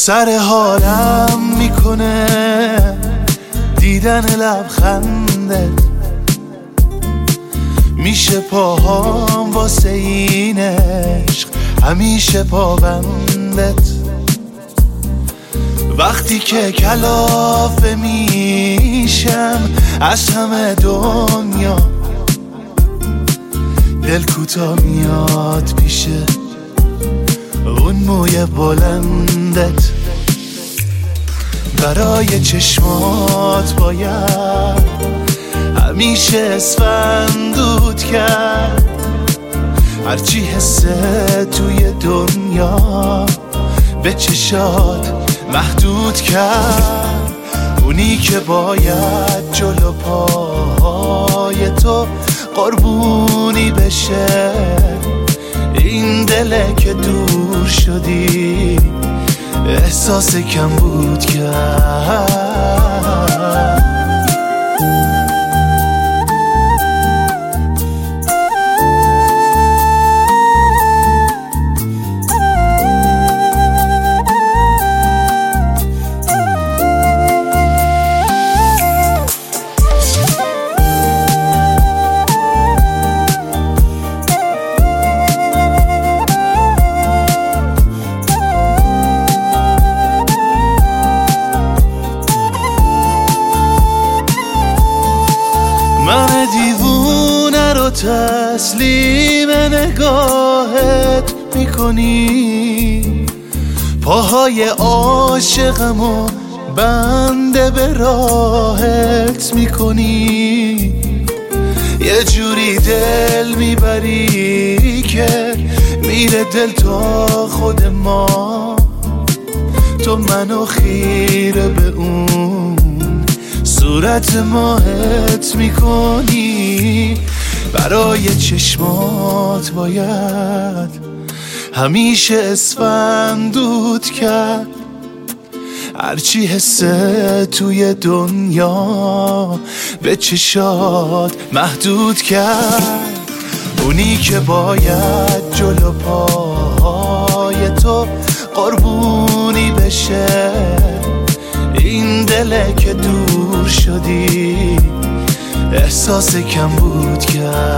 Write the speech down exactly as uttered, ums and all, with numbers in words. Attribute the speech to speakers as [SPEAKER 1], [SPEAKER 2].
[SPEAKER 1] سر حالم میکنه دیدن لبخندت، میشه پاهام واسه این عشق همیشه پابندت. وقتی که کلافه میشم از همه دنیا، دل کوتا میاد پیشه اون موی بلندت. برای چشمات باید همیشه اسفندود کرد، هرچی حسه توی دنیا به چشات محدود کرد. اونی که باید جلو پاهای تو قربونی بشه، این دله که دور شدی احساس کم بود کرد. من دیوونه رو تسلیم نگاهت میکنی، پاهای عاشقمو بنده به راهت میکنی. یه جوری دل میبری که میره دل تا خود ما، تو منو خیره به اون صورت ماهت میکنی. برای چشمات باید همیشه اسفندود کرد، هرچی حسه توی دنیا به چشات محدود کرد. اونی که باید جلو پاهای تو قربونی بشه، این دله که دور شدی احساس کم بود کرد.